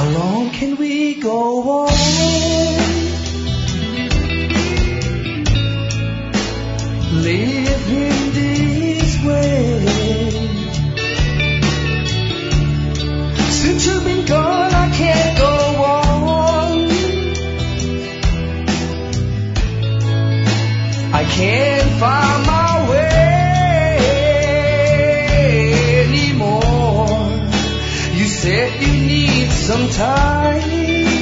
long can we go on? Living this way. Since you've been gone, I can't go on. I can't find my way anymore. You said you need some time,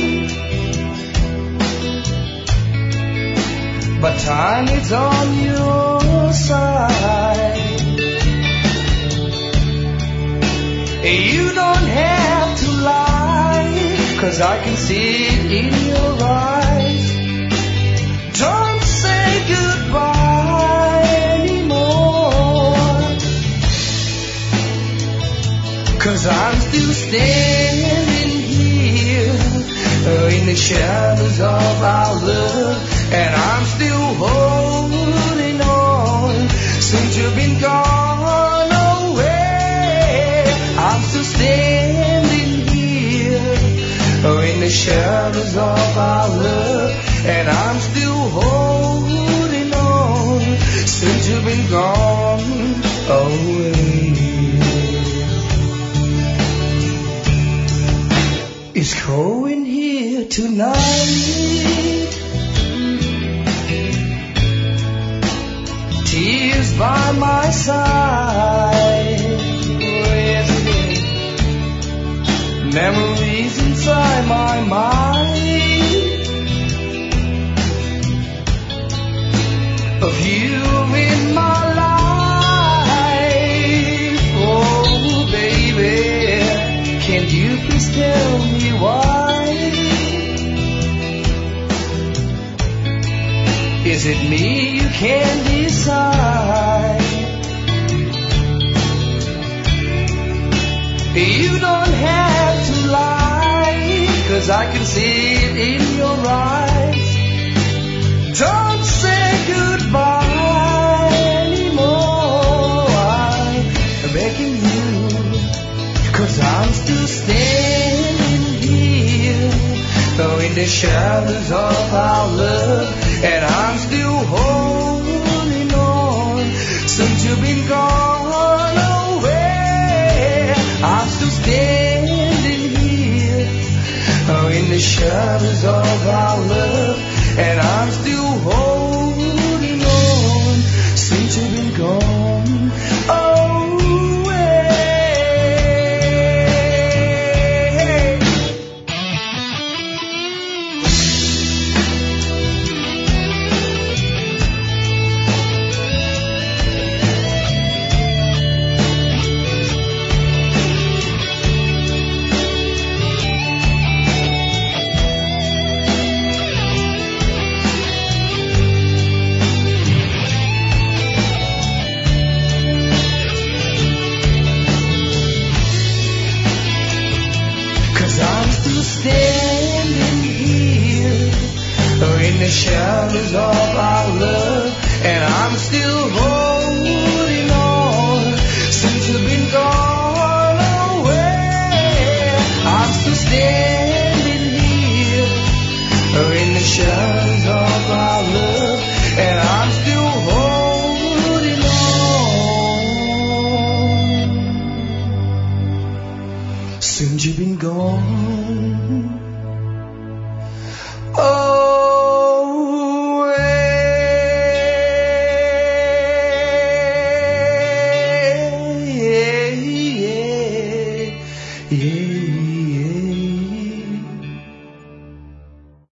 but time is on your side. You don't have to lie, 'cause I can see it in your eyes. Don't say goodbye anymore, 'cause I'm still standing here in the shadows of our love, and I'm still holding on since you've been gone away. I'm still standing here in the shadows of our love, and I'm still holding on since you've been gone away. It's cold in here tonight, tears by my side. Oh, yes, it is. Memories inside my mind of you in my life. Oh, baby, can you please tell me why? Is it me you can't decide? You don't have to lie, 'cause I can see it in your eyes. Don't say goodbye anymore. I'm begging you, 'cause I'm still standing here in the shadows of our love, and I'm still holding on since you've been gone away. I'm still standing here in the shadows of our love, and I'm still holding on since you've been gone away. The shadows of our love, and I'm still holding